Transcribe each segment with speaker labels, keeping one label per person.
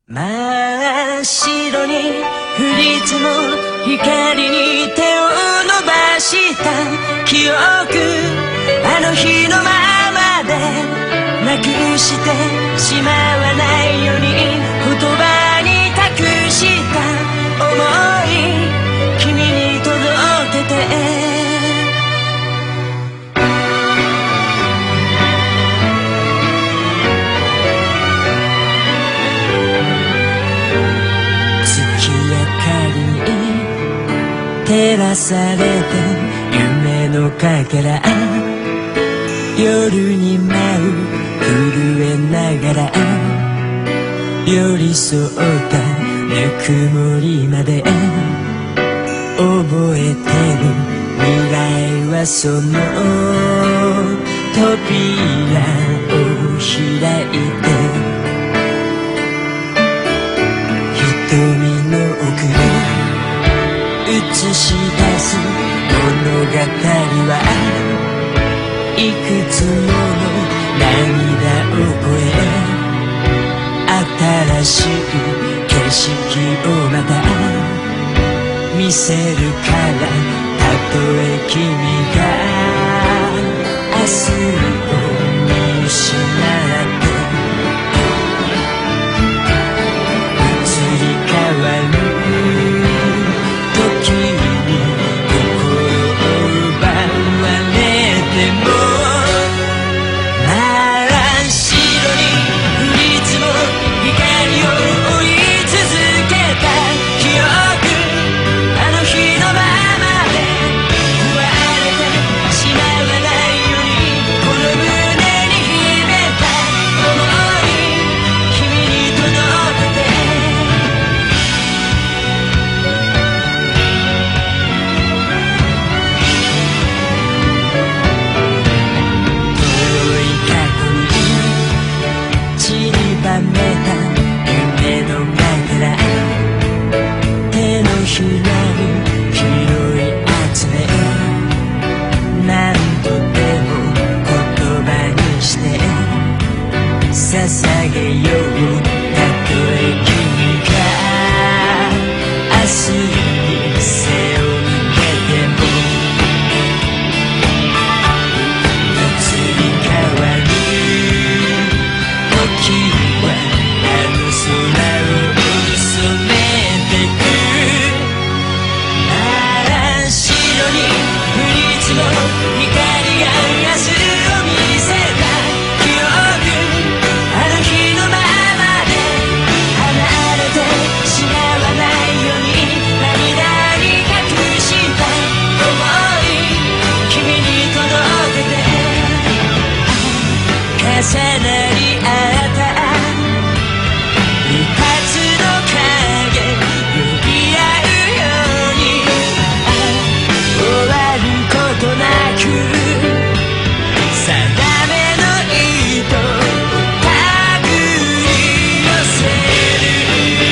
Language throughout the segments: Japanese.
Speaker 1: 真っ白に降り積もる光に手を伸ばした記憶、あの日のままでなくしてしまわないように言葉に託した想い、君に届けて照らされて夢のかけら、夜に舞う震えながら寄り添ったぬくもりまで覚えてる、未来はその扉を開いて瞳の奥に映し出す物語はいくつもの涙を越え、新しい景色をまた見せるから、たとえ君が明日を見失って移り変わる捧げよう、たとえ君が明日に背を向けても移り変わる時はあの空を染めてく、真っ白に降り積もる光が明日を見せた記憶、重なり合った二つの影呼び合うように、終わることなく定めの糸を手繰り寄せる。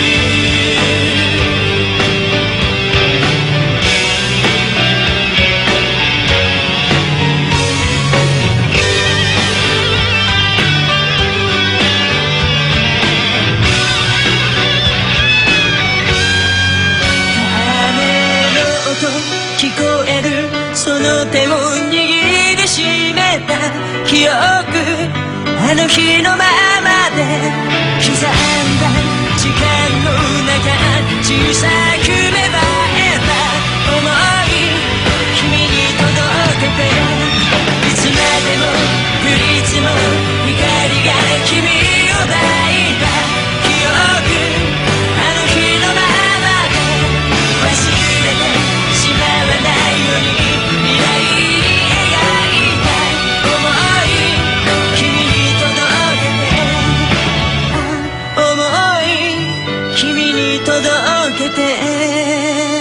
Speaker 1: 聞こえるその手を握りしめた記憶、あの日のままで刻んだ時間の中、小さく芽生えた想い、君に届けて、いつまでも降り積もる光が君を抱いた記憶、あの日のままで忘れてしまわないように未来に描いた想い、君に届けて、想い、君に届けて